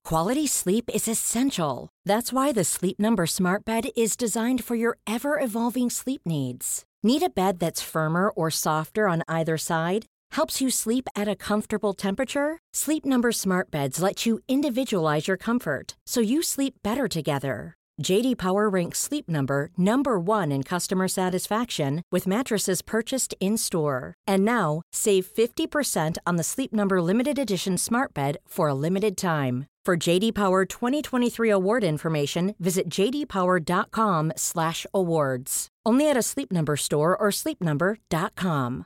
Quality sleep is essential. That's why the Sleep Number Smart Bed is designed for your ever-evolving sleep needs. Need a bed that's firmer or softer on either side? Helps you sleep at a comfortable temperature? Sleep Number Smart Beds let you individualize your comfort, so you sleep better together. J.D. Power ranks Sleep Number number 1 in customer satisfaction with mattresses purchased in-store. And now, save 50% on the Sleep Number Limited Edition Smart Bed for a limited time. For J.D. Power 2023 award information, visit jdpower.com/awards. Only at a Sleep Number store or sleepnumber.com.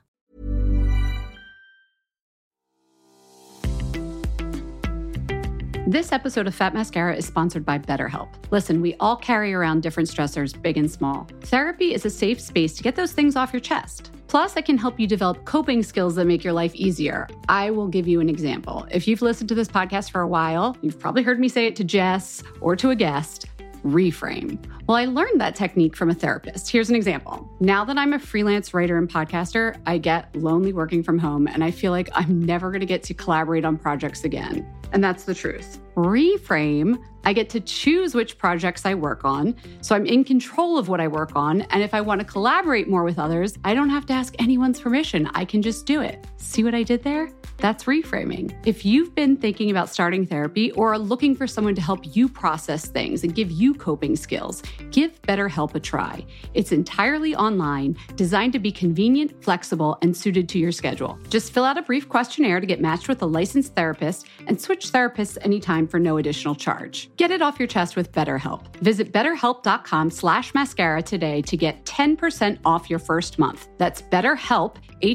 This episode of Fat Mascara is sponsored by BetterHelp. Listen, we all carry around different stressors, big and small. Therapy is a safe space to get those things off your chest. Plus, it can help you develop coping skills that make your life easier. I will give you an example. If you've listened to this podcast for a while, you've probably heard me say it to Jess or to a guest. Reframe. Well, I learned that technique from a therapist. Here's an example. Now that I'm a freelance writer and podcaster, I get lonely working from home, and I feel like I'm never going to get to collaborate on projects again. And that's the truth. Reframe, I get to choose which projects I work on, so I'm in control of what I work on, and if I want to collaborate more with others, I don't have to ask anyone's permission. I can just do it. See what I did there? That's reframing. If you've been thinking about starting therapy or are looking for someone to help you process things and give you coping skills, give BetterHelp a try. It's entirely online, designed to be convenient, flexible, and suited to your schedule. Just fill out a brief questionnaire to get matched with a licensed therapist and switch therapists anytime for no additional charge. Get it off your chest with BetterHelp. Visit betterhelp.com/mascara today to get 10% off your first month. That's BetterHelp,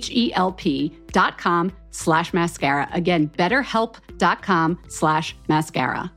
HELP.com/mascara. Again, betterhelp.com/mascara.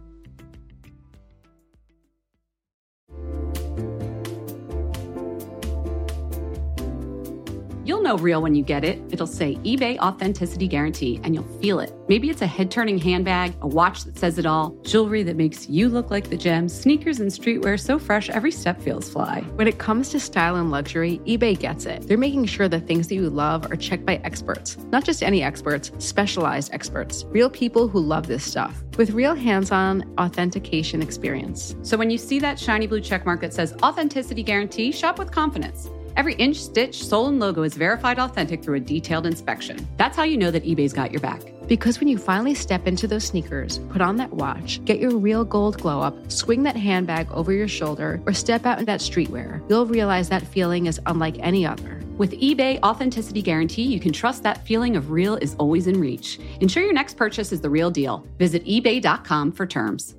You'll know real when you get it. It'll say eBay Authenticity Guarantee, and you'll feel it. Maybe it's a head-turning handbag, a watch that says it all, jewelry that makes you look like the gem, sneakers and streetwear so fresh every step feels fly. When it comes to style and luxury, eBay gets it. They're making sure the things that you love are checked by experts. Not just any experts, specialized experts. Real people who love this stuff. With real hands-on authentication experience. So when you see that shiny blue checkmark that says Authenticity Guarantee, shop with confidence. Every inch, stitch, sole, and logo is verified authentic through a detailed inspection. That's how you know that eBay's got your back. Because when you finally step into those sneakers, put on that watch, get your real gold glow up, swing that handbag over your shoulder, or step out in that streetwear, you'll realize that feeling is unlike any other. With eBay Authenticity Guarantee, you can trust that feeling of real is always in reach. Ensure your next purchase is the real deal. Visit ebay.com for terms.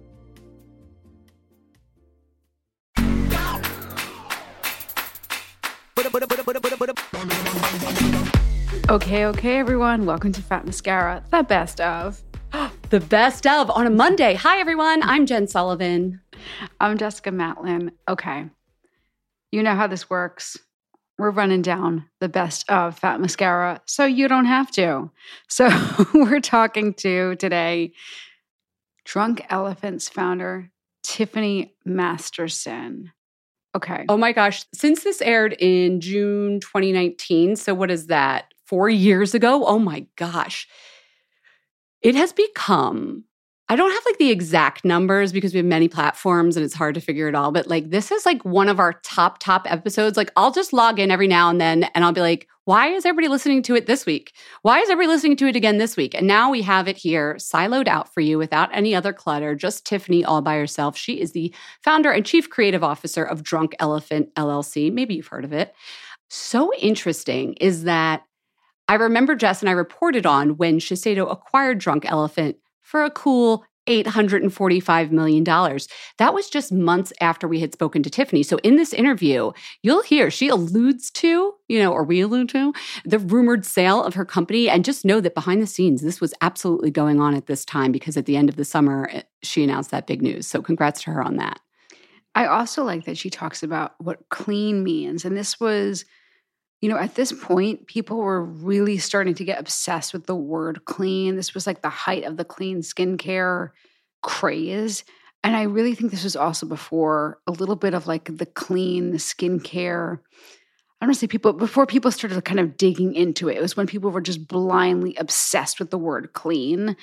Okay, everyone. Welcome to Fat Mascara, the best of. The best of on a Monday. Hi, everyone. I'm Jen Sullivan. I'm Jessica Matlin. Okay. You know how this works. We're running down the best of Fat Mascara, so you don't have to. So we're talking to today Drunk Elephant's founder, Tiffany Masterson. Okay. Oh my gosh. Since this aired in June 2019, so what is that? 4 years ago? Oh my gosh. It has become, I don't have like the exact numbers because we have many platforms and it's hard to figure it all, but like this is like one of our top episodes. Like I'll just log in every now and then and I'll be like, why is everybody listening to it this week? Why is everybody listening to it again this week? And now we have it here siloed out for you without any other clutter, just Tiffany all by herself. She is the founder and chief creative officer of Drunk Elephant LLC. Maybe you've heard of it. So interesting is that I remember Jess and I reported on when Shiseido acquired Drunk Elephant for a cool $845 million. That was just months after we had spoken to Tiffany. So in this interview, you'll hear she alludes to, or we allude to, the rumored sale of her company. And just know that behind the scenes, this was absolutely going on at this time because at the end of the summer, she announced that big news. So congrats to her on that. I also like that she talks about what clean means. And this was, at this point, people were really starting to get obsessed with the word clean. This was like the height of the clean skincare craze. And I really think this was also before a little bit of like the clean skincare. I don't want to say before people started kind of digging into it. It was when people were just blindly obsessed with the word clean.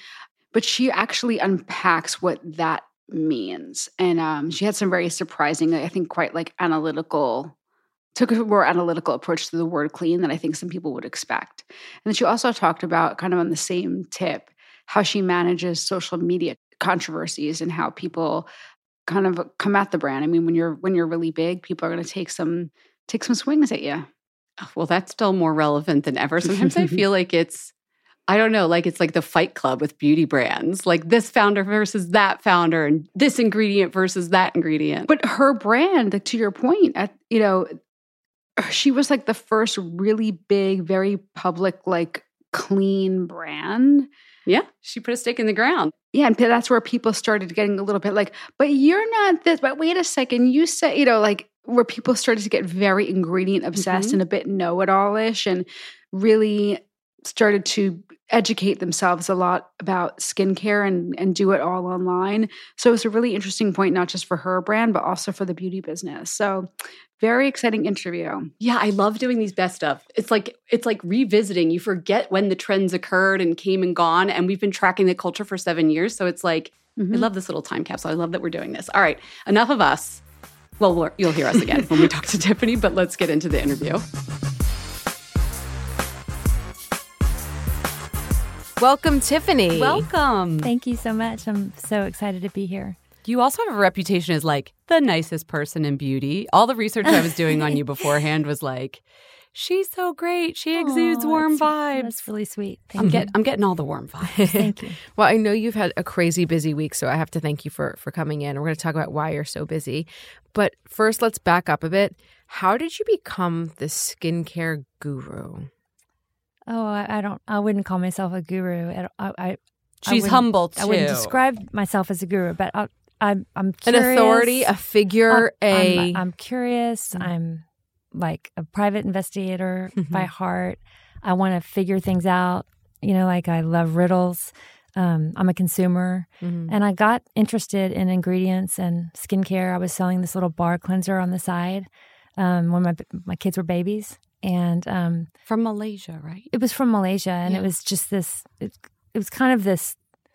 But she actually unpacks what that means. And she had some very surprising, I think quite like took a more analytical approach to the word clean than I think some people would expect. And then she also talked about, kind of on the same tip, how she manages social media controversies and how people kind of come at the brand. I mean, when you're really big, people are going to take some swings at you. Well, that's still more relevant than ever. Sometimes I feel like I don't know, like it's like the Fight Club with beauty brands, like this founder versus that founder and this ingredient versus that ingredient. But her brand, to your point, she was like the first really big, very public, like clean brand. Yeah, she put a stake in the ground. Yeah, and that's where people started getting a little bit like, but you're not this, but wait a second, you said, like where people started to get very ingredient obsessed and a bit know-it-all-ish and really started to educate themselves a lot about skincare and do it all online. So it's a really interesting point, not just for her brand, but also for the beauty business. So very exciting interview. Yeah, I love doing these best of. It's like revisiting. You forget when the trends occurred and came and gone, and we've been tracking the culture for 7 years. So it's like, I love this little time capsule. I love that we're doing this. All right, enough of us. Well, you'll hear us again when we talk to Tiffany, but let's get into the interview. Welcome, Tiffany. Welcome. Thank you so much. I'm so excited to be here. You also have a reputation as like the nicest person in beauty. All the research I was doing on you beforehand was like, she's so great. She exudes warm vibes. That's really sweet. I'm getting all the warm vibes. Thank you. Well, I know you've had a crazy busy week, so I have to thank you for coming in. We're going to talk about why you're so busy. But first, let's back up a bit. How did you become the skincare guru? Oh, I wouldn't call myself a guru. She's humble too. I wouldn't describe myself as a guru, but I'm curious. An authority, a figure, I'm curious. I'm like a private investigator by heart. I want to figure things out. Like I love riddles. I'm a consumer. And I got interested in ingredients and skincare. I was selling this little bar cleanser on the side when my kids were babies. And from Malaysia, right? It was from Malaysia, and it was just this. It was kind of this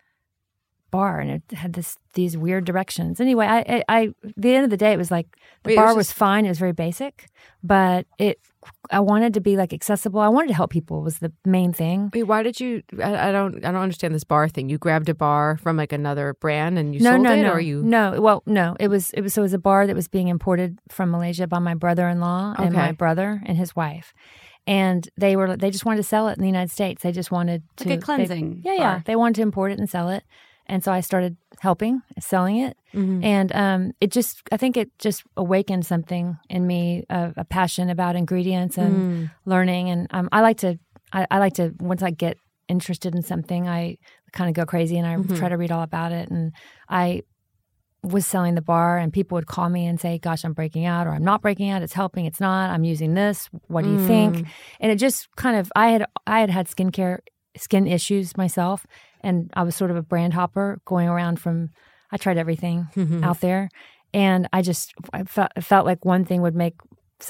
bar, and it had these weird directions. Anyway, I at the end of the day, it was like the bar was fine. It was very basic, but I wanted to be like accessible. I wanted to help people was the main thing. Wait, why did you? I don't understand this bar thing. You grabbed a bar from like another brand and you sold it, or you? No, well, no. It was a bar that was being imported from Malaysia by my brother-in-law and my brother and his wife, and they just wanted to sell it in the United States. They just wanted to like a cleansing. They wanted to import it and sell it. And so I started selling it. And I think it just awakened something in me, a passion about ingredients and learning. And I like to, once I get interested in something, I kind of go crazy and I try to read all about it. And I was selling the bar and people would call me and say, gosh, I'm breaking out, or I'm not breaking out. It's helping. It's not. I'm using this. What do you think? And it just kind of, I had skin issues myself. And I was sort of a brand hopper going around I tried everything out there. And I felt like one thing would make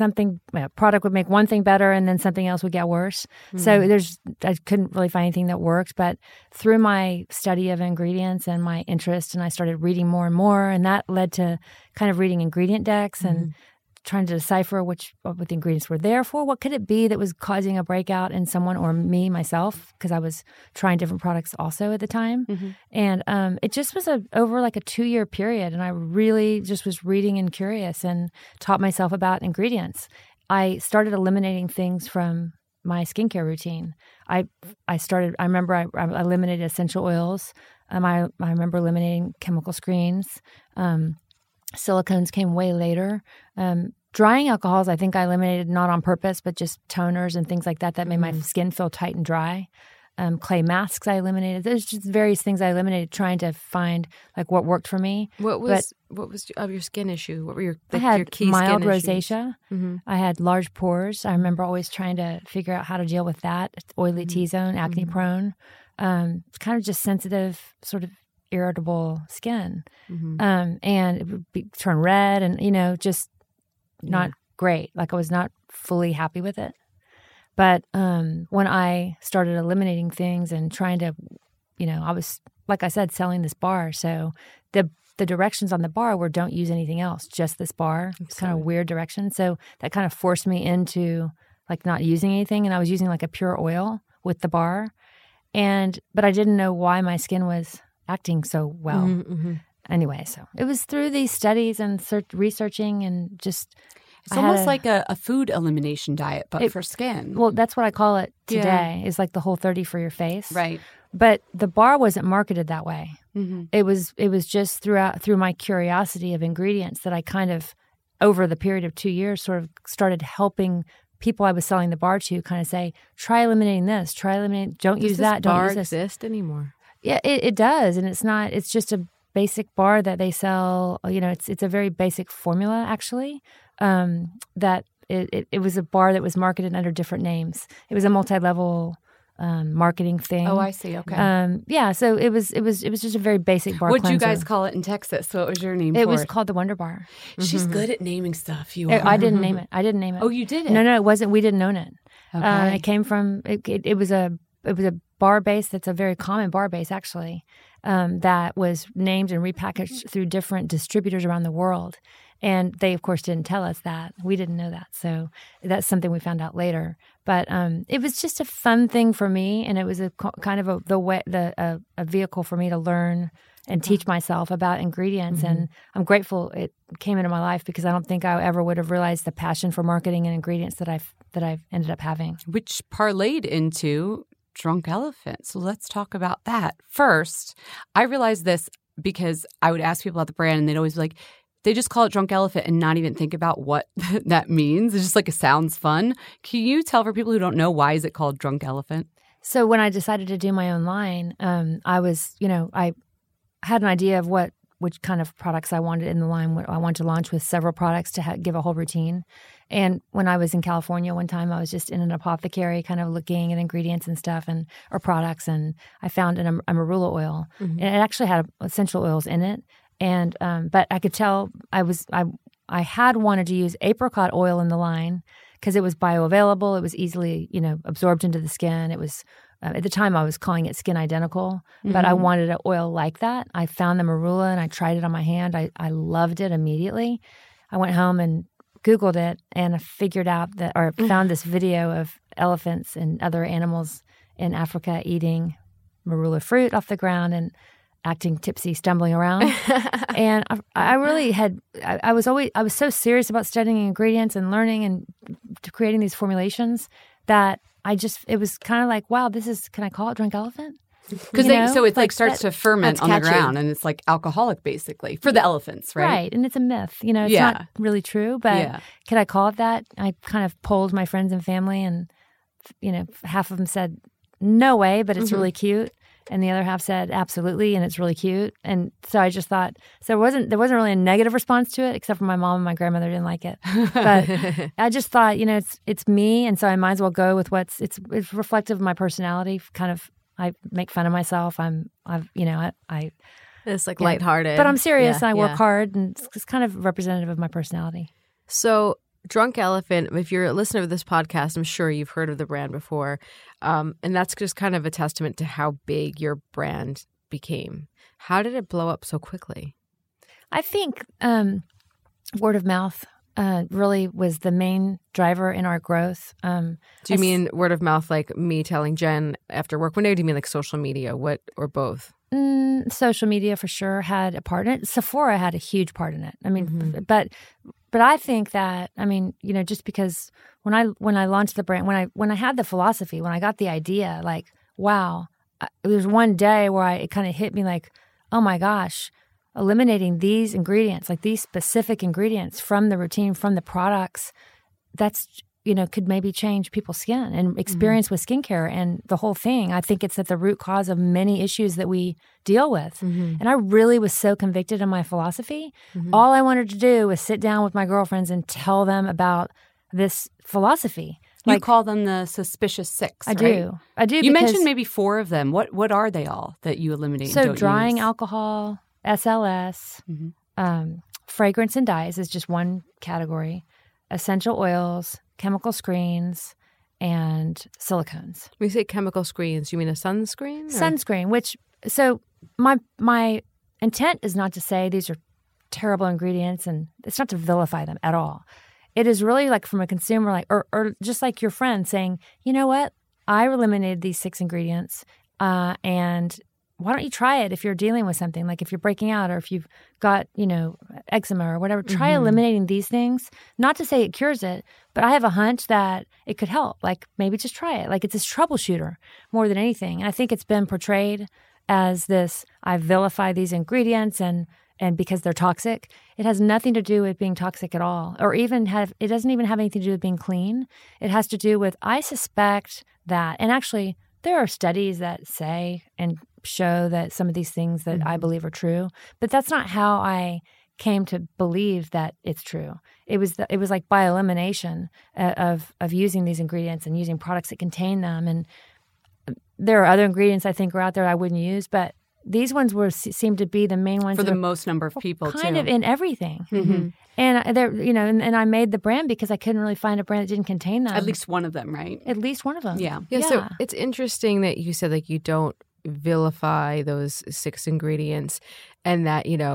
a product would make one thing better and then something else would get worse. So I couldn't really find anything that worked. But through my study of ingredients and my interest, and I started reading more and more, and that led to kind of reading ingredient decks and trying to decipher what the ingredients were there for. What could it be that was causing a breakout in someone or me, myself, because I was trying different products also at the time. And it just was over like a 2-year period. And I really just was reading and curious and taught myself about ingredients. I started eliminating things from my skincare routine. I remember I eliminated essential oils. I remember eliminating chemical screens. Silicones came way later. Drying alcohols, I think I eliminated not on purpose, but just toners and things like that made my skin feel tight and dry. Clay masks I eliminated. There's just various things I eliminated trying to find like what worked for me. What was your skin issue? What were your I had your key mild skin rosacea. I had large pores. I remember always trying to figure out how to deal with that. It's oily T-zone, acne prone. It's kind of just sensitive, sort of irritable skin. And it would turn red and, just not great. Like I was not fully happy with it. But when I started eliminating things and trying to, I was like I said, selling this bar. So the directions on the bar were don't use anything else, just this bar. It's kind of weird direction. So that kind of forced me into like not using anything. And I was using like a pure oil with the bar. But I didn't know why my skin was acting so well. Anyway, so it was through these studies and researching and just... It's almost like a food elimination diet, but for skin. Well, that's what I call it today, is like the Whole30 for your face. Right. But the bar wasn't marketed that way. It was just through my curiosity of ingredients that I kind of, over the period of 2 years, sort of started helping people I was selling the bar to kind of say, try eliminating this, don't use that, don't use this. Does this bar exist anymore? Yeah, it does. And it's just a basic bar that they sell. It's a very basic formula, actually. That it was a bar that was marketed under different names. It was a multi-level marketing thing. Oh, I see. Okay. Yeah. So it was just a very basic bar. What'd you guys call it in Texas? What was your name? It was called the Wonder Bar. She's good at naming stuff. You are. I didn't name it. Oh, you did it? No, it wasn't. We didn't own it. Okay. It came from. It was a bar base that's a very common bar base actually. That was named and repackaged through different distributors around the world. And they, of course, didn't tell us that. We didn't know that. So that's something we found out later. But it was just a fun thing for me. And it was a kind of a vehicle for me to learn and teach myself about ingredients. And I'm grateful it came into my life because I don't think I ever would have realized the passion for marketing and ingredients that I've ended up having. Which parlayed into Drunk Elephant. So let's talk about that. First, I realized this because I would ask people about the brand and they'd always be like, they just call it Drunk Elephant and not even think about what that means. It's just like it sounds fun. Can you tell for people who don't know, why is it called Drunk Elephant? So when I decided to do my own line, I had an idea of which kind of products I wanted in the line. I wanted to launch with several products to give a whole routine. And when I was in California one time, I was just in an apothecary kind of looking at ingredients and stuff or products. And I found a marula oil. And it actually had essential oils in it. And but I could tell I had wanted to use apricot oil in the line because it was bioavailable. It was easily absorbed into the skin. It was at the time I was calling it skin identical, but I wanted an oil like that. I found the marula and I tried it on my hand. I loved it immediately. I went home and Googled it and I figured out found this video of elephants and other animals in Africa eating marula fruit off the ground and acting tipsy, stumbling around. And I really I was so serious about studying ingredients and learning and creating these formulations that it was kind of like, wow, can I call it Drunk Elephant? Because so it starts to ferment on the ground and it's like alcoholic basically for the elephants, right? Right. And it's a myth. It's not really true, but could I call it that? I kind of polled my friends and family and, half of them said, no way, but it's really cute. And the other half said, absolutely, and it's really cute. And so I just thought, there wasn't really a negative response to it, except for my mom and my grandmother didn't like it. But I just thought, it's me, and so I might as well go with it's reflective of my personality. Kind of, I make fun of myself. It's like lighthearted. But I'm serious, and I work hard, and it's kind of representative of my personality. So Drunk Elephant, if you're a listener of this podcast, I'm sure you've heard of the brand before. And that's just kind of a testament to how big your brand became. How did it blow up so quickly? I think word of mouth really was the main driver in our growth. Do you mean word of mouth like me telling Jen after work one day? Or do you mean like social media? Or both? Social media for sure had a part in it. Sephora had a huge part in it. I mean, but I think that, just because when I launched the brand, when I had the philosophy, when I got the idea, like, wow, there was one day where it kind of hit me like, oh my gosh, eliminating these ingredients, like these specific ingredients from the routine, from the products, that's, could maybe change people's skin and experience with skincare and the whole thing. I think it's at the root cause of many issues that we deal with. And I really was so convicted in my philosophy. All I wanted to do was sit down with my girlfriends and tell them about this philosophy. You call them the suspicious six, right? I do. You mentioned maybe 4 of them. What are they all that you eliminate? So and don't drying use? Alcohol, SLS, fragrance and dyes is just one category. Essential oils, chemical screens, and silicones. When you say chemical screens, you mean a sunscreen? Sunscreen, which So my intent is not to say these are terrible ingredients, and it's not to vilify them at all. It is really like from a consumer, like or just like your friend saying, you know what, I eliminated these 6 ingredients, and why don't you try it if you're dealing with something, like if you're breaking out or if you've got, eczema or whatever, try eliminating these things. Not to say it cures it, but I have a hunch that it could help. Like maybe just try it. Like it's this troubleshooter more than anything. And I think it's been portrayed as this, I vilify these ingredients and because they're toxic. It has nothing to do with being toxic at all, or it doesn't even have anything to do with being clean. It has to do with, I suspect that, and actually there are studies that say and show that some of these things that I believe are true, but that's not how I came to believe that it's true. It was like by elimination of using these ingredients and using products that contain them. And there are other ingredients I think are out there I wouldn't use, but these ones seem to be the main ones for the most number of people, kind of in everything. And they're and I made the brand because I couldn't really find a brand that didn't contain them. At least one of them, right? At least one of them. Yeah. So it's interesting that you said like you don't vilify those 6 ingredients, and that you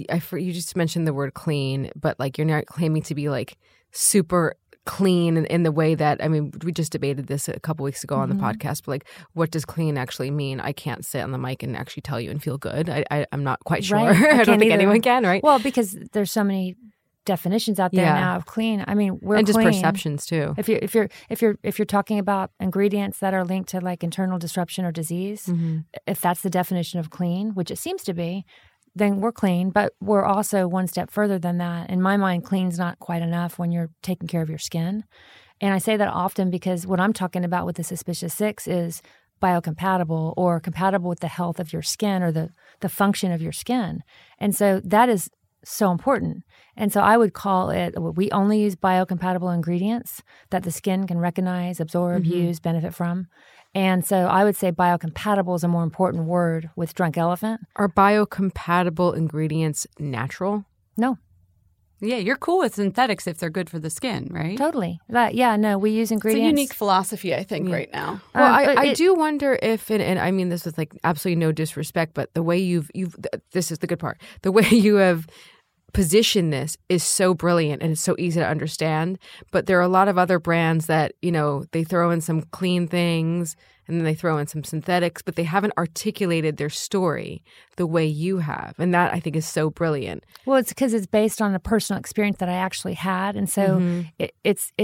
just mentioned the word clean, but like you're not claiming to be like super clean in the way that, I mean, we just debated this a couple weeks ago on the podcast, but like, what does clean actually mean? I can't sit on the mic and actually tell you and feel good. I'm not quite sure. Right. I don't think anyone can, right? Well, because there's so many definitions out there now of clean. I mean, we're and just clean. Perceptions too. If you're talking about ingredients that are linked to like internal disruption or disease, if that's the definition of clean, which it seems to be, then we're clean. But we're also one step further than that. In my mind, clean's not quite enough when you're taking care of your skin. And I say that often because what I'm talking about with the Suspicious 6 is biocompatible or compatible with the health of your skin or the function of your skin. And so that is so important. And so I would call it, we only use biocompatible ingredients that the skin can recognize, absorb, use, benefit from. And so I would say biocompatible is a more important word with Drunk Elephant. Are biocompatible ingredients natural? No. Yeah, you're cool with synthetics if they're good for the skin, right? Totally. We use ingredients. It's a unique philosophy, I think, right now. Well, I do wonder if, and I mean this with like absolutely no disrespect, but the way this is the good part, the way you have position this is so brilliant and it's so easy to understand. But there are a lot of other brands that, they throw in some clean things and then they throw in some synthetics, but they haven't articulated their story the way you have. And that I think is so brilliant. Well, it's because it's based on a personal experience that I actually had. And so it's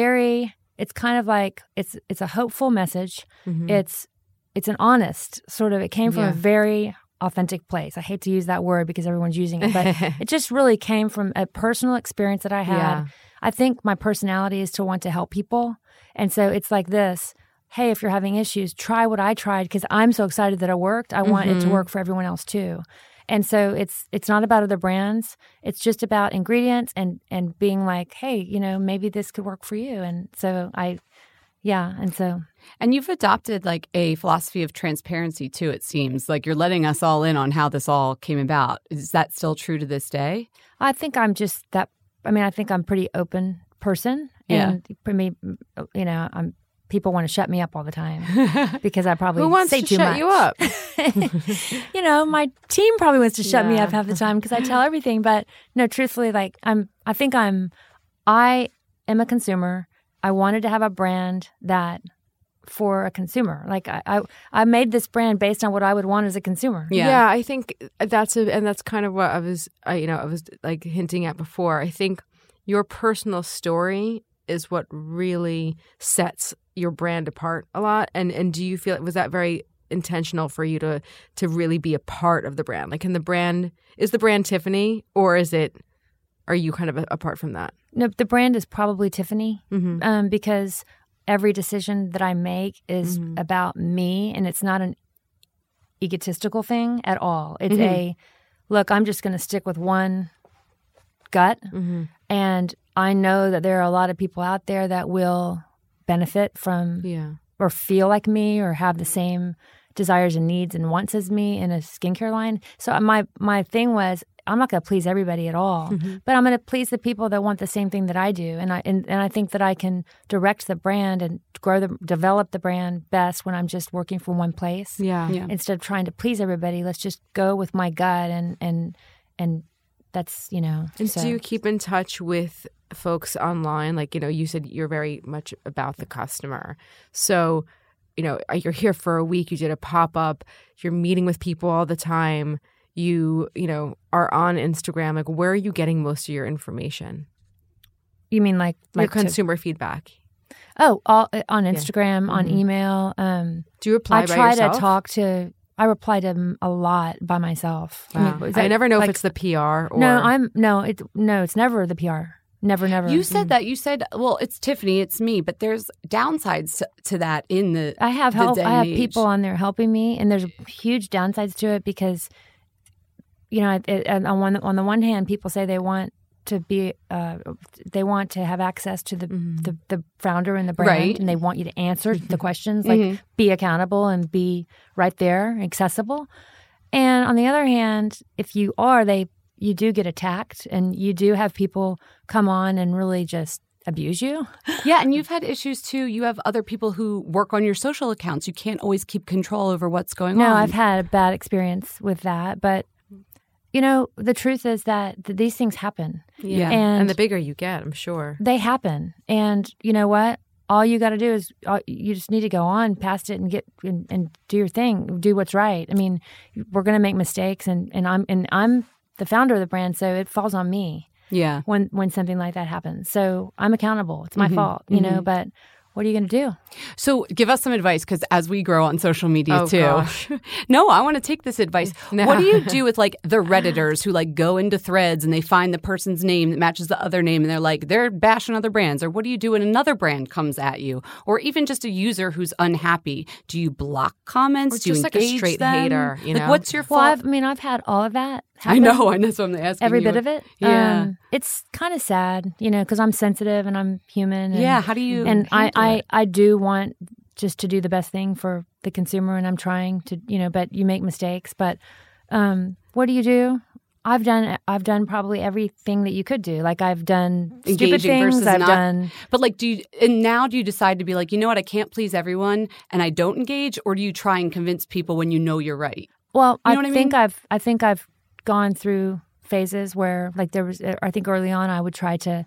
kind of like, it's a hopeful message. It's an honest sort of, it came from a very authentic place. I hate to use that word because everyone's using it, but it just really came from a personal experience that I had. Yeah. I think my personality is to want to help people. And so it's like this, hey, if you're having issues, try what I tried because I'm so excited that it worked. I want it to work for everyone else too. And so it's not about other brands. It's just about ingredients and being like, hey, maybe this could work for you. And so And you've adopted like a philosophy of transparency too, it seems. Like you're letting us all in on how this all came about. Is that still true to this day? I think I'm just that, I think I'm a pretty open person. And for me, people want to shut me up all the time because I probably say too much. Who wants to shut you up? My team probably wants to shut me up half the time because I tell everything. But no, truthfully, like I am a consumer. I wanted to have a brand that for a consumer. Like I made this brand based on what I would want as a consumer. Yeah, I think that's kind of what I was like hinting at before. I think your personal story is what really sets your brand apart a lot. And do you feel, was that very intentional for you to really be a part of the brand? Like, is the brand Tiffany, or are you kind of apart from that? No, the brand is probably Tiffany because every decision that I make is about me, and it's not an egotistical thing at all. It's look, I'm just going to stick with one gut, and I know that there are a lot of people out there that will benefit from or feel like me or have the same desires and needs and wants as me in a skincare line. So my thing was, I'm not going to please everybody at all, but I'm going to please the people that want the same thing that I do. And I think that I can direct the brand and develop the brand best when I'm just working from one place. Yeah. Instead of trying to please everybody, let's just go with my gut and that's, And do you keep in touch with folks online? Like, you said you're very much about the customer. So, you're here for a week, you did a pop-up, you're meeting with people all the time, you are on Instagram. Like, where are you getting most of your information? You mean like your consumer feedback? Oh, all on Instagram, on email. Do you reply by yourself? I reply to them a lot by myself. Wow. I never know if it's the PR or it's never the PR. Never. You said that. You said, well, it's Tiffany, it's me, but there's downsides to that in the I have help. I have people on there helping me, and there's huge downsides to it because, on the one hand, people say they want to be, they want to have access to the founder and the brand, right. and they want you to answer the questions, like be accountable and be right there, accessible. And on the other hand, if you are, you do get attacked, and you do have people come on and really just abuse you. Yeah, and you've had issues too. You have other people who work on your social accounts. You can't always keep control over what's going on. No, I've had a bad experience with that, but the truth is that these things happen. Yeah, and the bigger you get, I'm sure. They happen. And you know what? All you got to do is you just need to go on past it and get and do your thing, do what's right. I mean, we're going to make mistakes, and I'm the founder of the brand, so it falls on me. Yeah. When something like that happens. So I'm accountable. It's my fault, but what are you going to do? So give us some advice, because as we grow on social media too. Gosh. No, I want to take this advice. No. What do you do with like the Redditors who like go into threads and they find the person's name that matches the other name and they're bashing other brands? Or what do you do when another brand comes at you? Or even just a user who's unhappy? Do you block comments? Do you engage like a straight them? Hater? Like, what's your fault? Well, I've had all of that happen. I know, and that's what I'm asking. Every bit of it. Yeah. It's kind of sad, because I'm sensitive and I'm human. And, how do you? And I do want just to do the best thing for the consumer, and I'm trying to, but you make mistakes. But what do you do? I've done probably everything that you could do. Like I've done stupid things. I've done. But like, do you decide to be like, you know what, I can't please everyone, and I don't engage, or do you try and convince people when you know you're right? Well, I think I've gone through phases where, like, there was. I think early on, I would try to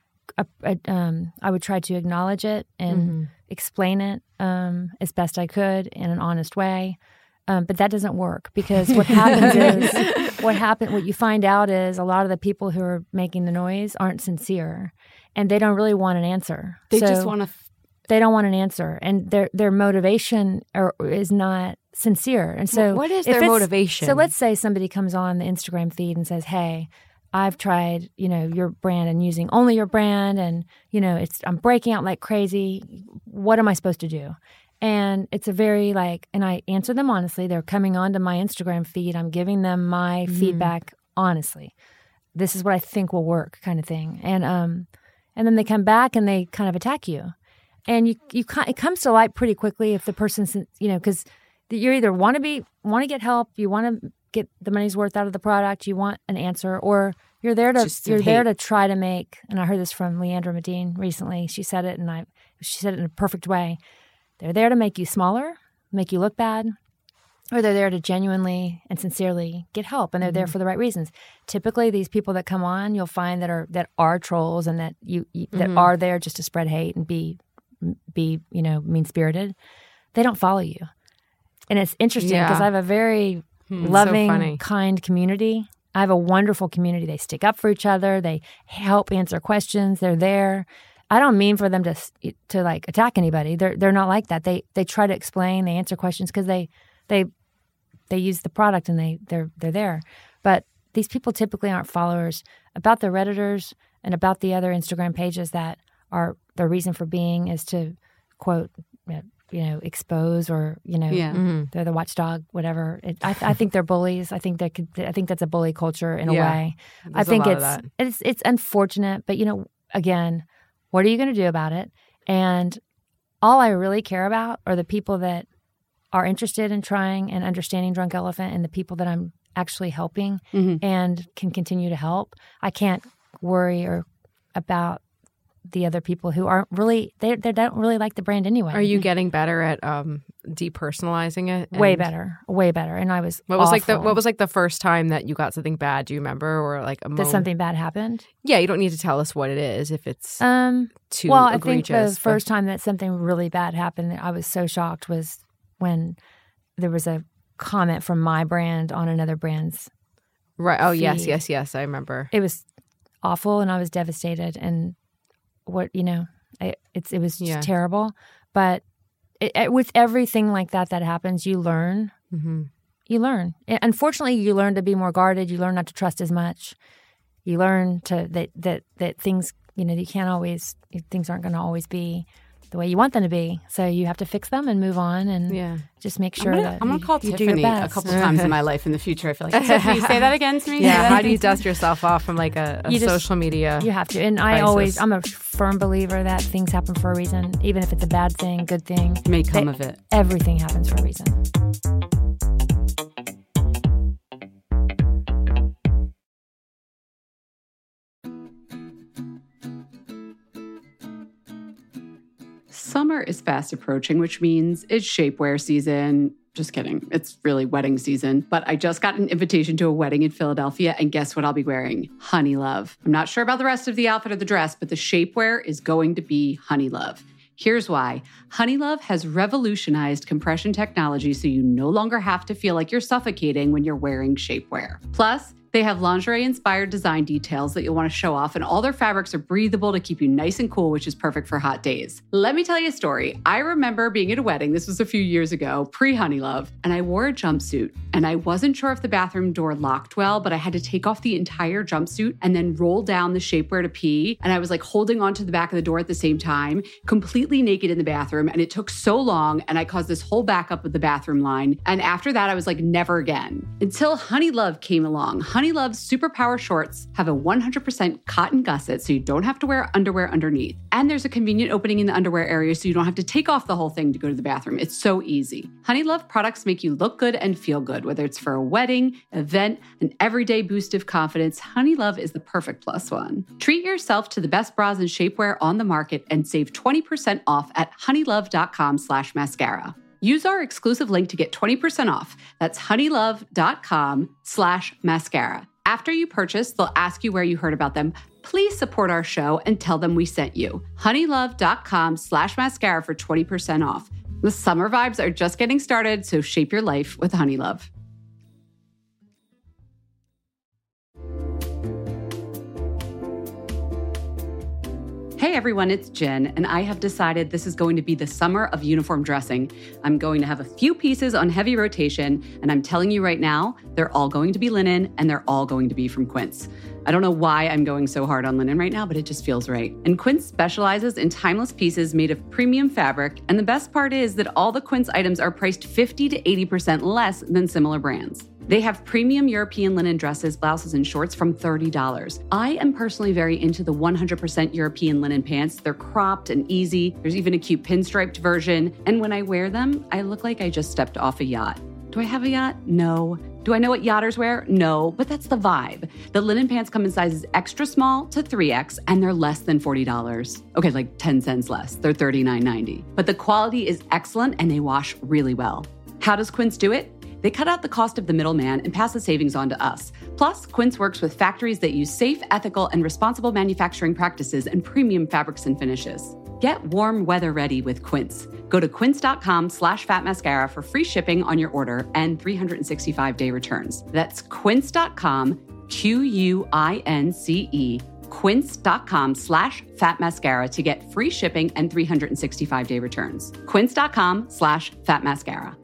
acknowledge it and explain it as best I could in an honest way. But that doesn't work, because what happens is what you find out is a lot of the people who are making the noise aren't sincere, and they don't really want an answer. They just want to. They don't want an answer, and their motivation is not sincere. And so, what is their motivation? So let's say somebody comes on the Instagram feed and says, "Hey, I've tried, your brand and using only your brand, and I'm breaking out like crazy. What am I supposed to do?" And it's a very and I answer them honestly. They're coming onto my Instagram feed. I'm giving them my feedback honestly. This is what I think will work, kind of thing. And then they come back and they kind of attack you. And it comes to light pretty quickly if the person's, because you either want to get help, you want to get the money's worth out of the product, you want an answer, or you're there to try to make. And I heard this from Leandra Medine recently. She said it, and she said it in a perfect way. They're there to make you smaller, make you look bad, or they're there to genuinely and sincerely get help, and they're there for the right reasons. Typically, these people that come on, you'll find that are trolls and that that are there just to spread hate and be mean-spirited. They don't follow you. And it's interesting because I have a very loving, kind community. I have a wonderful community. They stick up for each other. They help answer questions. They're there. I don't mean for them to like attack anybody. They're not like that. They try to explain. They answer questions because they use the product and they're there. But these people typically aren't followers. About the Redditors and about the other Instagram pages that are their reason for being is to quote, expose or they're the watchdog, whatever. I think they're bullies. I think that's a bully culture in a way. I think it's unfortunate, but again, what are you going to do about it? And all I really care about are the people that are interested in trying and understanding Drunk Elephant, and the people that I'm actually helping and can continue to help. I can't worry about the other people who aren't really, they don't really like the brand anyway. Are you getting better at depersonalizing it? Way better. And I was what was the first time that you got something bad? Do you remember? Or like a moment? That something bad happened? Yeah, you don't need to tell us what it is if it's too egregious. I think the first time that something really bad happened that I was so shocked was when there was a comment from my brand on another brand's right. Oh, feed. yes, I remember. It was awful and I was devastated, and it was just terrible. But with everything like that happens, you learn. Mm-hmm. You learn. Unfortunately, you learn to be more guarded. You learn not to trust as much. You learn that things, you can't always, things aren't going to always be the way you want them to be. So you have to fix them and move on and just make sure I'm going to call Tiffany a couple times in my life in the future. I feel like, Tiffany, say that again to me. Yeah, how do you dust yourself off from like a social media? You have to. And I'm a firm believer that things happen for a reason. Even if it's a bad thing, good thing. May come of it. Everything happens for a reason. Summer is fast approaching, which means it's shapewear season. Just kidding. It's really wedding season. But I just got an invitation to a wedding in Philadelphia, and guess what I'll be wearing? Honey Love. I'm not sure about the rest of the outfit or the dress, but the shapewear is going to be Honey Love. Here's why. Honey Love has revolutionized compression technology so you no longer have to feel like you're suffocating when you're wearing shapewear. Plus, they have lingerie-inspired design details that you'll want to show off, and all their fabrics are breathable to keep you nice and cool, which is perfect for hot days. Let me tell you a story. I remember being at a wedding, this was a few years ago, pre-Honey Love, and I wore a jumpsuit, and I wasn't sure if the bathroom door locked well, but I had to take off the entire jumpsuit and then roll down the shapewear to pee, and I was like holding onto the back of the door at the same time, completely naked in the bathroom, and it took so long, and I caused this whole backup of the bathroom line, and after that, I was like, never again. Until Honey Love came along. Honey Love's Superpower shorts have a 100% cotton gusset, so you don't have to wear underwear underneath. And there's a convenient opening in the underwear area, so you don't have to take off the whole thing to go to the bathroom. It's so easy. Honey Love products make you look good and feel good, whether it's for a wedding, event, an everyday boost of confidence. Honey Love is the perfect plus one. Treat yourself to the best bras and shapewear on the market and save 20% off at honeylove.com/mascara. Use our exclusive link to get 20% off. That's honeylove.com/mascara. After you purchase, they'll ask you where you heard about them. Please support our show and tell them we sent you. honeylove.com/mascara for 20% off. The summer vibes are just getting started, so shape your life with Honey Love. Hey everyone, it's Jen, and I have decided this is going to be the summer of uniform dressing. I'm going to have a few pieces on heavy rotation, and I'm telling you right now, they're all going to be linen, and they're all going to be from Quince. I don't know why I'm going so hard on linen right now, but it just feels right. And Quince specializes in timeless pieces made of premium fabric, and the best part is that all the Quince items are priced 50 to 80% less than similar brands. They have premium European linen dresses, blouses, and shorts from $30. I am personally very into the 100% European linen pants. They're cropped and easy. There's even a cute pinstriped version. And when I wear them, I look like I just stepped off a yacht. Do I have a yacht? No. Do I know what yachters wear? No, but that's the vibe. The linen pants come in sizes extra small to 3X, and they're less than $40. Okay, like 10 cents less. They're $39.90. But the quality is excellent, and they wash really well. How does Quince do it? They cut out the cost of the middleman and pass the savings on to us. Plus, Quince works with factories that use safe, ethical, and responsible manufacturing practices and premium fabrics and finishes. Get warm weather ready with Quince. Go to quince.com/fatmascara for free shipping on your order and 365-day returns. That's quince.com, QUINCE, quince.com/fatmascara to get free shipping and 365-day returns. Quince.com/fatmascara.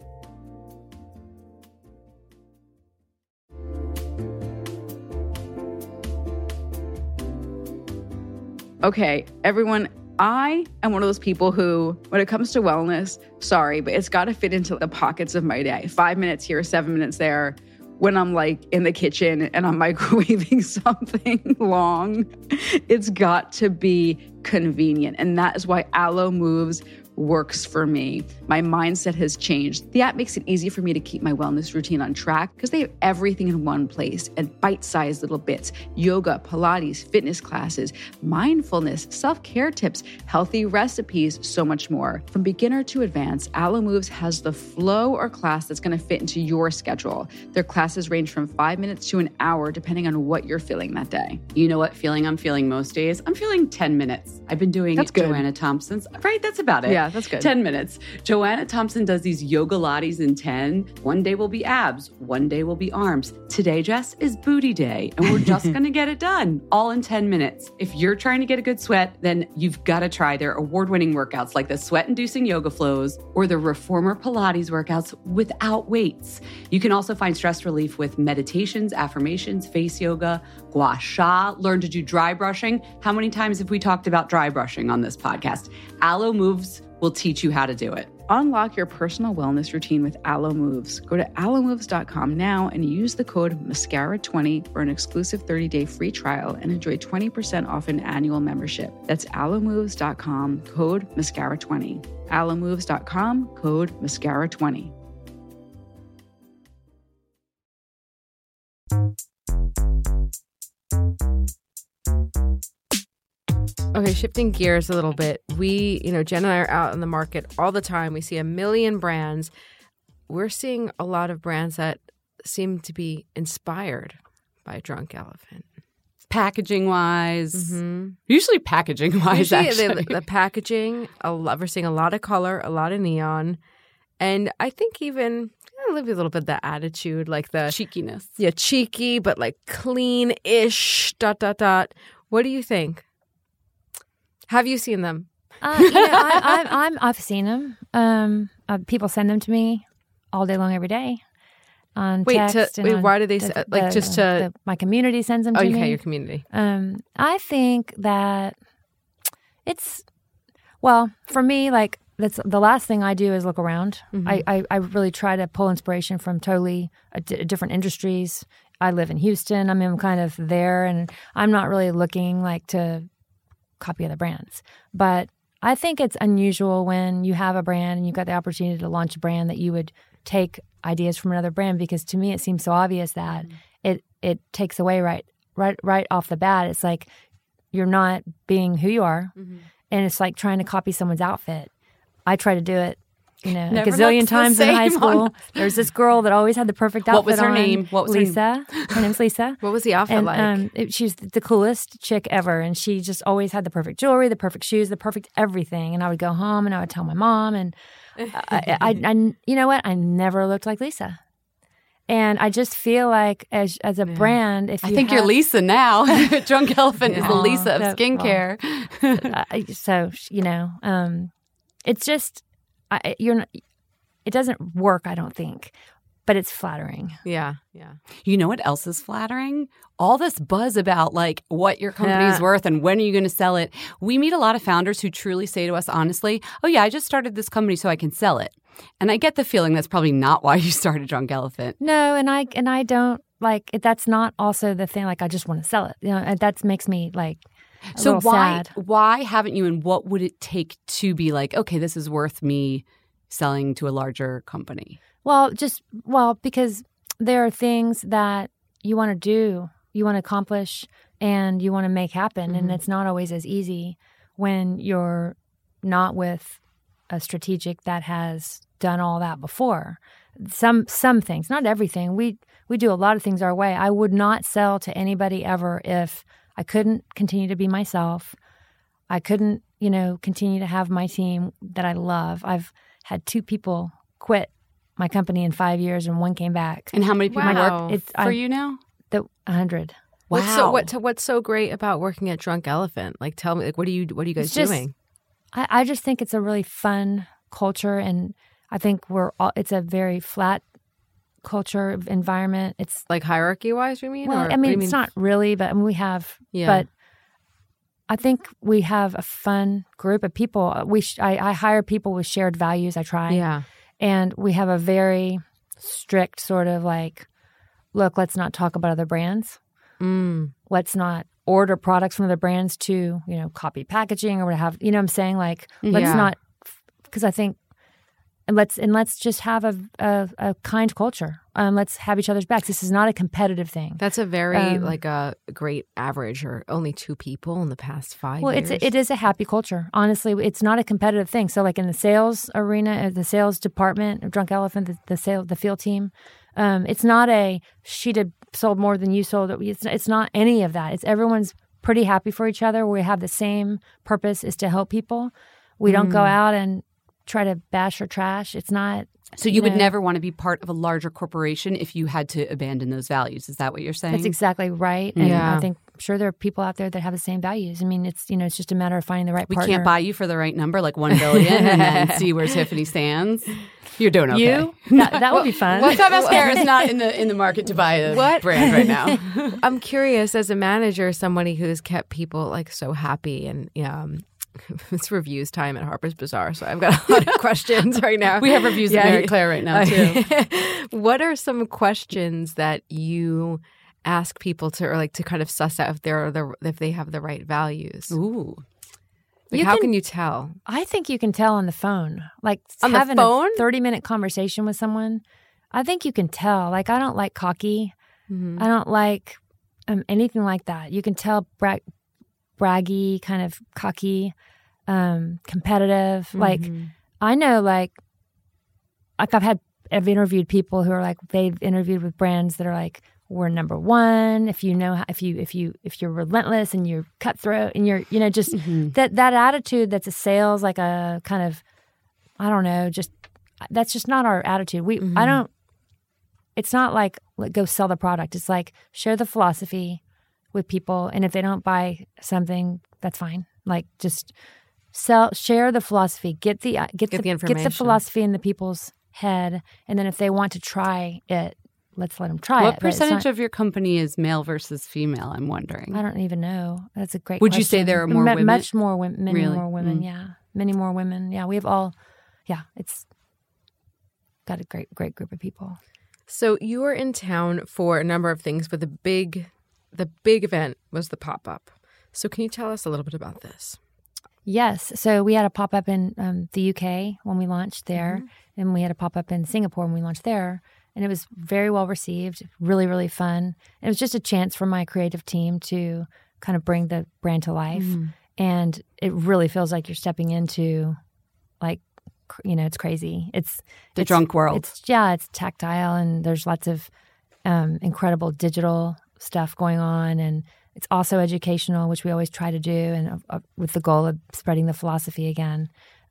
Okay, everyone, I am one of those people who, when it comes to wellness, sorry, but it's got to fit into the pockets of my day. 5 minutes here, 7 minutes there. When I'm like in the kitchen and I'm microwaving something long, it's got to be convenient. And that is why Alo Move's works for me. My mindset has changed. The app makes it easy for me to keep my wellness routine on track because they have everything in one place and bite-sized little bits: yoga, Pilates, fitness classes, mindfulness, self-care tips, healthy recipes, so much more. From beginner to advanced, Alo Moves has the flow or class that's going to fit into your schedule. Their classes range from 5 minutes to an hour, depending on what you're feeling that day. You know what feeling I'm feeling most days? I'm feeling 10 minutes. I've been doing Joanna Thompson's. Right, that's about it. Yeah, that's good. 10 minutes. Joanna Thompson does these yoga lattes in 10. One day will be abs. One day will be arms. Today, Jess, is booty day. And we're just going to get it done all in 10 minutes. If you're trying to get a good sweat, then you've got to try their award-winning workouts like the sweat-inducing yoga flows or the Reformer Pilates workouts without weights. You can also find stress relief with meditations, affirmations, face yoga, gua sha, learn to do dry brushing. How many times have we talked about dry brushing on this podcast? Alo Moves will teach you how to do it. Unlock your personal wellness routine with Alo Moves. Go to alomoves.com now and use the code MASCARA20 for an exclusive 30-day free trial and enjoy 20% off an annual membership. That's alomoves.com, code MASCARA20. alomoves.com, code MASCARA20. Okay, shifting gears a little bit. We, Jen and I are out in the market all the time. We see a million brands. We're seeing a lot of brands that seem to be inspired by Drunk Elephant. Packaging-wise. Usually packaging-wise, actually. The packaging, we're seeing a lot of color, a lot of neon. And I think even a little bit of the attitude, like the cheekiness. Yeah, cheeky, but like clean-ish, ... What do you think? Have you seen them? I've seen them. People send them to me all day long, every day on text. Why do they my community sends them to me? Okay, your community. I think that for me, like that's the last thing I do is look around. I really try to pull inspiration from totally different industries. I live in Houston. I mean, I'm kind of there, and I'm not really looking like to copy other brands. But I think it's unusual when you have a brand and you've got the opportunity to launch a brand that you would take ideas from another brand, because to me it seems so obvious that it takes away right off the bat. It's like you're not being who you are, and it's like trying to copy someone's outfit. I try to do it a gazillion times in high school. There's this girl that always had the perfect outfit. What was her name? Lisa. Her name's Lisa. What was the outfit like? She's the coolest chick ever, and she just always had the perfect jewelry, the perfect shoes, the perfect everything. And I would go home and I would tell my mom, and I you know what? I never looked like Lisa. And I just feel like as a brand, if you you're Lisa now. Drunk Elephant is the Lisa of skincare. It's just. It doesn't work, I don't think, but it's flattering. Yeah. You know what else is flattering? All this buzz about like what your company's worth and when are you going to sell it. We meet a lot of founders who truly say to us honestly, "Oh yeah, I just started this company so I can sell it." And I get the feeling that's probably not why you started Drunk Elephant. No, and I don't like that's not also the thing. Like I just want to sell it. And that makes me like. So why haven't you, and what would it take to be like, okay, this is worth me selling to a larger company? Well, because there are things that you want to do, you want to accomplish, and you want to make happen. And it's not always as easy when you're not with a strategic that has done all that before. Some things, not everything. We do a lot of things our way. I would not sell to anybody ever if I couldn't continue to be myself. I couldn't, continue to have my team that I love. I've had 2 people quit my company in 5 years, and 1 came back. And how many people work for you now? 100. Wow. What's so great about working at Drunk Elephant? Like, tell me, like, what are you guys doing? I just think it's a really fun culture, and I think it's a very flat culture environment. It's like hierarchy-wise, you mean? Well, it's not really, but we have. Yeah. But I think we have a fun group of people. I hire people with shared values. I try. Yeah. And we have a very strict sort of like, look, let's not talk about other brands. Let's not order products from other brands to copy packaging or what have. You know what I'm saying? Like, let's not because I think and let's just have a kind culture. Let's have each other's backs. This is not a competitive thing. That's a very like a great average, or only 2 people in the past 5 years. Well, it is a happy culture. Honestly, it's not a competitive thing. So, like in the sales arena, the sales department of Drunk Elephant, the field team, it's not a she sold more than you sold. It's not any of that. It's everyone's pretty happy for each other. We have the same purpose, is to help people. We don't go out and try to bash or trash. It's not. So you would never want to be part of a larger corporation if you had to abandon those values. Is that what you're saying? That's exactly right. And I think sure there are people out there that have the same values. I mean, it's just a matter of finding the right partner. We can't buy you for the right number, like $1 billion, and then see where Tiffany stands. You're doing okay. You? That would be fun. What's Up Mascara is not in the market to buy a brand right now. I'm curious, as a manager, somebody who's kept people like so happy, and it's reviews time at Harper's Bazaar, so I've got a lot of questions right now. We have reviews of Mary Claire right now, too. What are some questions that you ask people to, or like to kind of suss out if they have the right values? Ooh. Like how can you tell? I think you can tell on the phone. Like on having the phone? a 30-minute conversation with someone, I think you can tell. Like I don't like cocky. I don't like anything like that. You can tell braggy, kind of cocky, competitive. Like I know, like I've interviewed people who are like, they've interviewed with brands that are like, we're number one. If you're relentless and you're cutthroat and you're just that attitude that's a sales, like a kind of, I don't know, just that's just not our attitude. It's not like go sell the product. It's like share the philosophy with people, and if they don't buy something, that's fine. Like just share the philosophy, get the information, get the philosophy in the people's head, and then if they want to try it, let's let them try it. What percentage of your company is male versus female? I'm wondering. I don't even know. That's a great Would question. you say there are more women? Much more women. Many Really? more women, yeah. Many more women. Yeah, we have all, it's got a great group of people. So you were in town for a number of things, but the big event was the pop-up. So can you tell us a little bit about this? Yes. So we had a pop-up in the UK when we launched there, and we had a pop-up in Singapore when we launched there. And it was very well received, really, really fun. It was just a chance for my creative team to kind of bring the brand to life. And it really feels like you're stepping into, like, it's crazy. It's drunk world. It's tactile, and there's lots of incredible digital stuff going on. And it's also educational, which we always try to do, and with the goal of spreading the philosophy again.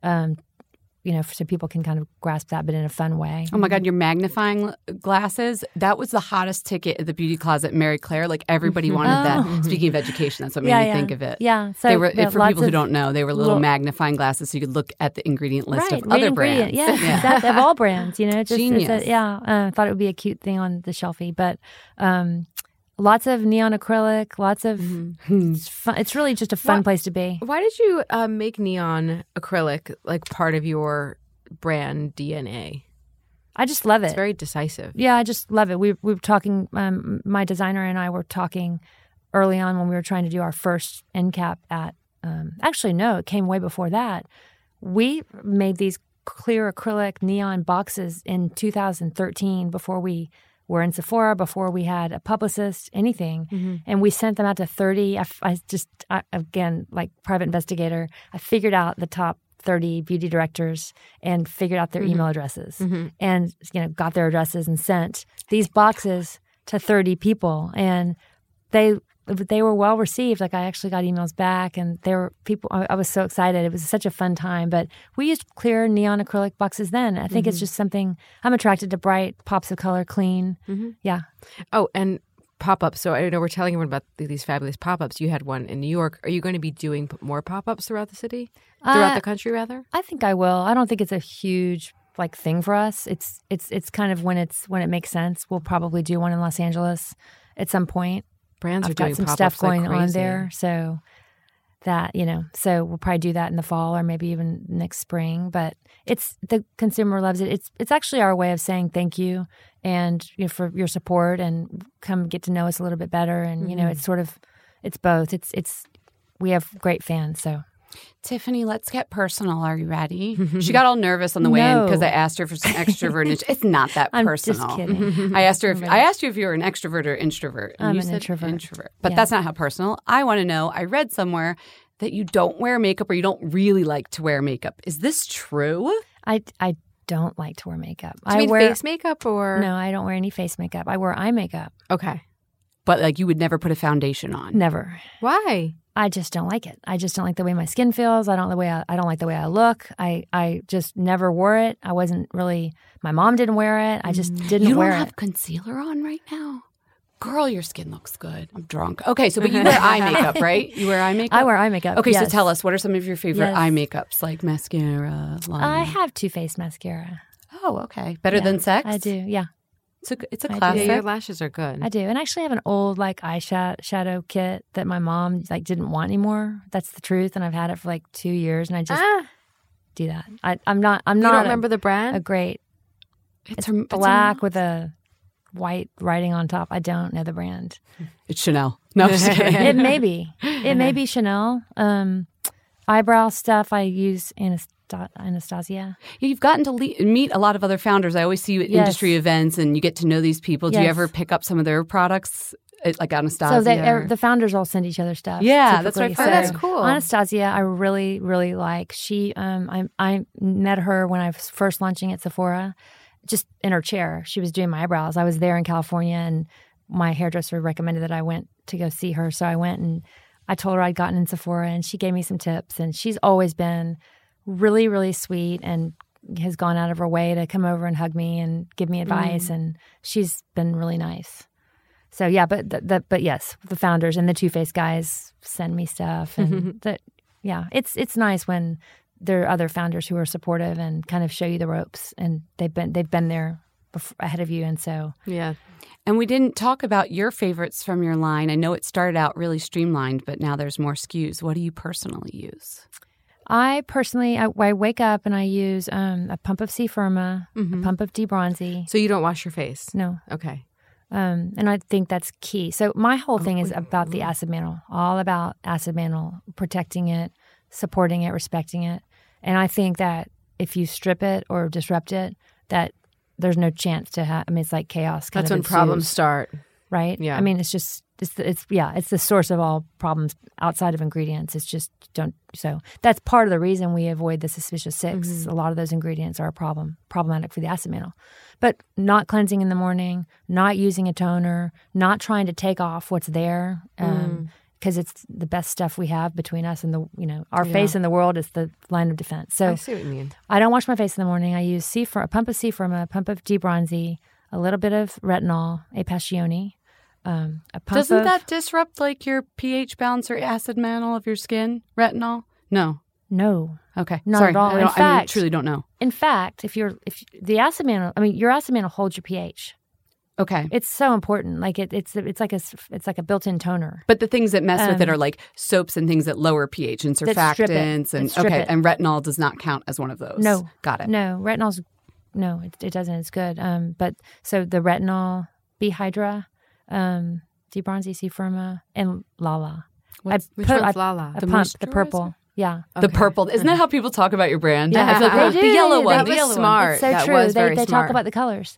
So people can kind of grasp that, but in a fun way. Oh my God, your magnifying glasses, that was the hottest ticket at the beauty closet, Mary Claire. Like everybody wanted that. Speaking of education, that's what made me think of it. Yeah. So they were, for people who don't know, they were little magnifying glasses so you could look at the ingredient list of other brands. Yes, exactly. Of all brands, Genius. I thought it would be a cute thing on the shelfie, but lots of neon acrylic, lots of it's fun. It's really just a fun place to be. Why did you make neon acrylic like part of your brand DNA? I just love it. It's very decisive. Yeah, I just love it. We were talking, my designer and I were talking early on when we were trying to do our first end cap at, actually, no, it came way before that. We made these clear acrylic neon boxes in 2013 before we were in Sephora, before we had a publicist, anything. And we sent them out to 30. Again, like private investigator, I figured out the top 30 beauty directors and figured out their email addresses and, got their addresses and sent these boxes to 30 people. And they were well received. Like I actually got emails back, and there were people. I was so excited. It was such a fun time. But we used clear neon acrylic boxes then. I think it's just something I'm attracted to. Bright pops of color, clean. Yeah. Oh, and pop-ups. So I know we're telling everyone about these fabulous pop-ups. You had one in New York. Are you going to be doing more pop-ups throughout the city, throughout the country, rather? I think I will. I don't think it's a huge thing for us. It's kind of when it makes sense. We'll probably do one in Los Angeles at some point. Brands I've are doing got some pop-ups stuff going like crazy. on there, so that so we'll probably do that in the fall or maybe even next spring. But it's the consumer loves it. It's actually our way of saying thank you and for your support, and come get to know us a little bit better. And it's both. It's we have great fans. So Tiffany, let's get personal. Are you ready? She got all nervous on the way in because I asked her for some extrovert. It's not that personal. I'm just kidding. I asked you if you were an extrovert or introvert. And I'm you an said introvert. But that's not how personal. I want to know. I read somewhere that you don't wear makeup or you don't really like to wear makeup. Is this true? I don't like to wear makeup. Do you mean face makeup or? No, I don't wear any face makeup. I wear eye makeup. Okay. But like you would never put a foundation on. Never. Why? I just don't like it. I just don't like the way my skin feels. I don't like the way I look. I just never wore it. I wasn't really. My mom didn't wear it. I just didn't wear it. You don't have concealer on right now? Girl, your skin looks good. I'm drunk. Okay, so but you wear eye makeup, right? You wear eye makeup? I wear eye makeup. Okay, yes. so tell us, what are some of your favorite eye makeups, like mascara, liner? I have Too Faced mascara. Oh, okay. Better than Sex? I do, yeah. It's a classic. Yeah, your lashes are good. I do. And I actually have an old like eyeshadow kit that my mom like didn't want anymore. That's the truth. And I've had it for like 2 years and I just do that. I'm not You don't remember the brand? a great it's black with a white writing on top. I don't know the brand. It's Chanel. No, I'm just kidding. It may be. It may be Chanel. Eyebrow stuff I use Anastasia. You've gotten to meet a lot of other founders. I always see you at industry events and you get to know these people. Do you ever pick up some of their products, like Anastasia? So the founders all send each other stuff. Yeah, that's right. So that's cool. Anastasia, I really, really like. She, I met her when I was first launching at Sephora, just in her chair. She was doing my eyebrows. I was there in California and my hairdresser recommended that I went to go see her. So I went and I told her I'd gotten in Sephora and she gave me some tips. And she's always been really, really sweet and has gone out of her way to come over and hug me and give me advice. And she's been really nice. So yeah, but yes, the founders and the Too Faced guys send me stuff. And it's nice when there are other founders who are supportive and kind of show you the ropes and they've been there ahead of you. And so yeah. And we didn't talk about your favorites from your line. I know it started out really streamlined, but now there's more SKUs. What do you personally use? I personally, I wake up and I use a pump of C Firma, a pump of D-Bronzy. So you don't wash your face? No. Okay. And I think that's key. So my whole thing is about the acid mantle, all about acid mantle, protecting it, supporting it, respecting it. And I think that if you strip it or disrupt it, that there's no chance to have, I mean, it's like chaos. That's when problems start. Right? Yeah. I mean, it's just, it's the source of all problems outside of ingredients. It's just, so that's part of the reason we avoid the Suspicious Six. Mm-hmm. A lot of those ingredients are problematic for the acid mantle. But not cleansing in the morning, not using a toner, not trying to take off what's there, because it's the best stuff we have between us and our face in the world is the line of defense. So I see what you mean. I don't wash my face in the morning. I use a pump of C Firma, a pump of D-Bronzy, a little bit of retinol, a Passione, a pump Doesn't that disrupt like your pH balance or acid mantle of your skin? Retinol? No. Okay. Not Sorry. at all. I truly don't know. In fact, if the acid mantle, I mean, your acid mantle holds your pH. Okay. It's so important. Like it's like a built-in toner. But the things that mess with it are like soaps and things that lower pH and surfactants and retinol does not count as one of those. No. Got it. No, retinol's it doesn't. It's good. But so the retinol, B-Hydra, D-Bronzy, C Firma, and Lala. Which one's Lala? The pump, the purple. Yeah. Okay. The purple. Isn't that how people talk about your brand? Yeah. I feel like They the do. yellow one. That The was yellow smart. one. It's so That true. was very They smart. talk about the colors.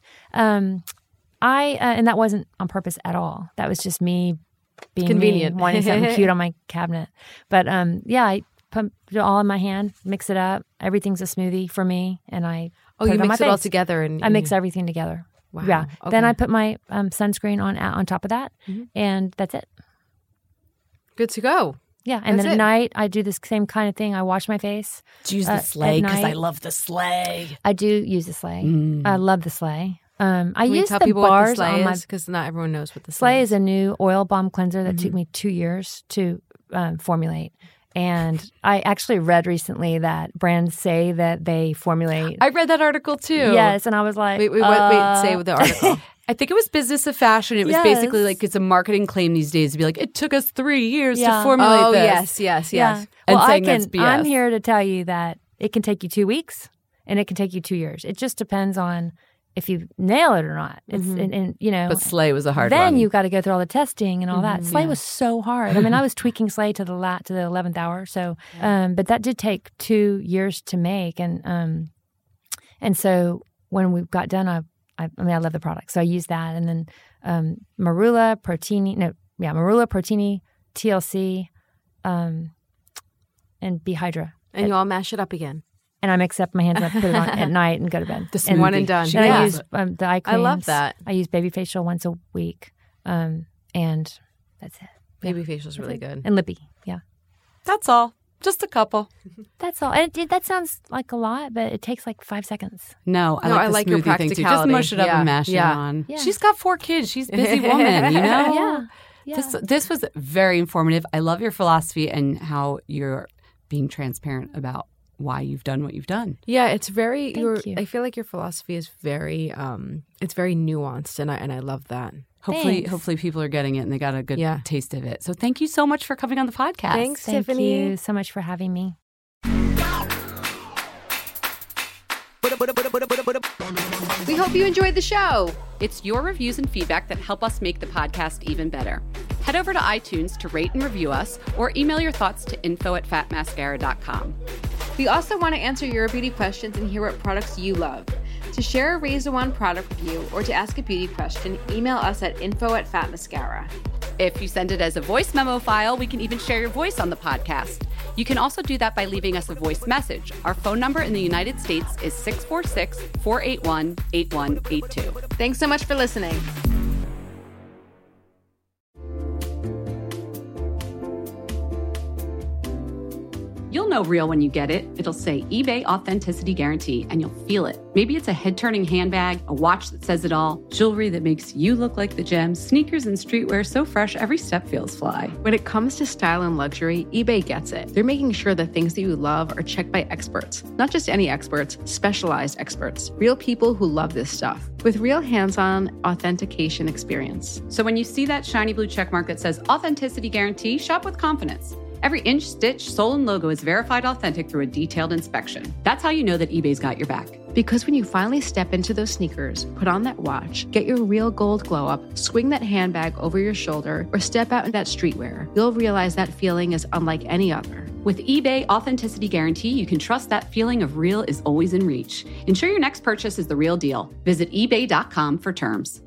And that wasn't on purpose at all. That was just me being convenient, me, wanting something cute on my cabinet. But I pump it all in my hand, mix it up. Everything's a smoothie for me, and I put you it on mix my it all face. together, and I mix everything together. Wow. Yeah. Okay. Then I put my sunscreen on top of that, and that's it. Good to go. Yeah, and That's then at it. night I do this same kind of thing. I wash my face. Do you use the sleigh? At Because I night. love the sleigh. I do use the sleigh. I love the sleigh. I Can you use tell the people what the bars sleigh on my is? Because not everyone knows what the Sleigh sleigh is a new oil balm cleanser that took me 2 years to formulate. And I actually read recently that brands say that they formulate. I read that article too. Yes, and I was like, Wait, say with the article. I think it was Business of Fashion. It was Yes. basically like it's a marketing claim these days to be like, it took us 3 years to Yeah. formulate this. yes. Yeah. And Well, saying that's BS. I'm here to tell you that it can take you 2 weeks and it can take you 2 years. It just depends on if you nail it or not. It's and you know. But Slay was a hard then one. you got to go through all the testing and all that. Slay was so hard. I mean, I was tweaking Slay to the 11th hour. So, but that did take 2 years to make, and so when we got done, I love the product, so I used that, and then Marula, Protini, TLC, and B-Hydra. And you all mash it up again. And I mix up my hands up, put it on at night, and go to bed. Just one and done. And I use the eye creams. I love that. I use baby facial once a week, and that's it. Baby facial's really good. And lippy, yeah. That's all. Just a couple. That's all. And that sounds like a lot, but it takes like 5 seconds. No, I like your smoothie practicality. thing too. Just mush it up and mash it on. Yeah. She's got 4 kids. She's a busy woman, you know? Yeah. This was very informative. I love your philosophy and how you're being transparent about why you've done what you've done. Yeah, it's very. Thank you. I feel like your philosophy is very. It's very nuanced, and I love that. Hopefully people are getting it and they got a good taste of it. So thank you so much for coming on the podcast. Thanks, Thank Tiffany. you so much for having me. We hope you enjoyed the show. It's your reviews and feedback that help us make the podcast even better. Head over to iTunes to rate and review us, or email your thoughts to info@fatmascara.com. We also want to answer your beauty questions and hear what products you love. To share a Razor One product review or to ask a beauty question, email us at info@fatmascara. If you send it as a voice memo file, we can even share your voice on the podcast. You can also do that by leaving us a voice message. Our phone number in the United States is 646-481-8182. Thanks so much for listening. You'll know real when you get it. It'll say eBay Authenticity Guarantee, and you'll feel it. Maybe it's a head-turning handbag, a watch that says it all, jewelry that makes you look like the gems, sneakers and streetwear so fresh every step feels fly. When it comes to style and luxury, eBay gets it. They're making sure the things that you love are checked by experts. Not just any experts, specialized experts. Real people who love this stuff. With real hands-on authentication experience. So when you see that shiny blue checkmark that says Authenticity Guarantee, shop with confidence. Every inch, stitch, sole, and logo is verified authentic through a detailed inspection. That's how you know that eBay's got your back. Because when you finally step into those sneakers, put on that watch, get your real gold glow up, swing that handbag over your shoulder, or step out in that streetwear, you'll realize that feeling is unlike any other. With eBay Authenticity Guarantee, you can trust that feeling of real is always in reach. Ensure your next purchase is the real deal. Visit ebay.com for terms.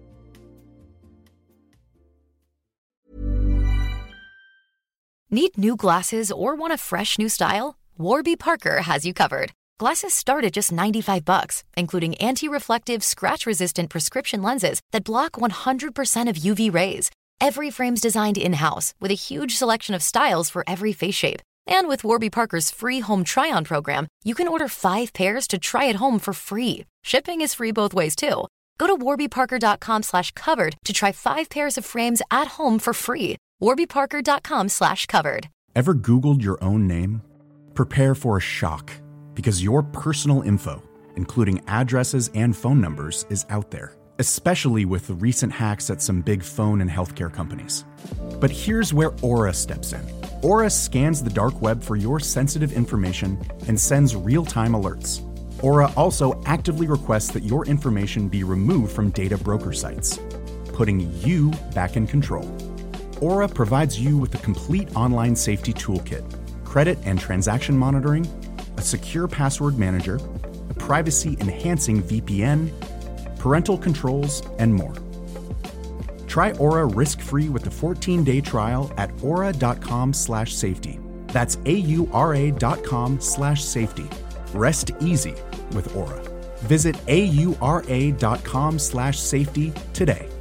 Need new glasses or want a fresh new style? Warby Parker has you covered. Glasses start at just $95, including anti-reflective, scratch-resistant prescription lenses that block 100% of UV rays. Every frame's designed in-house with a huge selection of styles for every face shape. And with Warby Parker's free home try-on program, you can order 5 pairs to try at home for free. Shipping is free both ways, too. Go to warbyparker.com/covered to try 5 pairs of frames at home for free. warbyparker.com/covered. Ever Googled your own name? Prepare for a shock, because your personal info, including addresses and phone numbers, is out there, especially with the recent hacks at some big phone and healthcare companies. But here's where Aura steps in. Aura scans the dark web for your sensitive information and sends real-time alerts. Aura also actively requests that your information be removed from data broker sites, putting you back in control. Aura provides you with a complete online safety toolkit, credit and transaction monitoring, a secure password manager, a privacy-enhancing VPN, parental controls, and more. Try Aura risk-free with a 14-day trial at aura.com/safety. That's AURA.com/safety. Rest easy with Aura. Visit AURA.com/safety today.